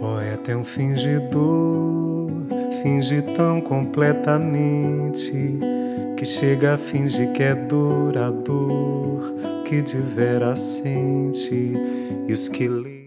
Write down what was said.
Poeta é um fingidor, finge tão completamente que chega a fingir que é dor, a dor que de veras sente. E os que lê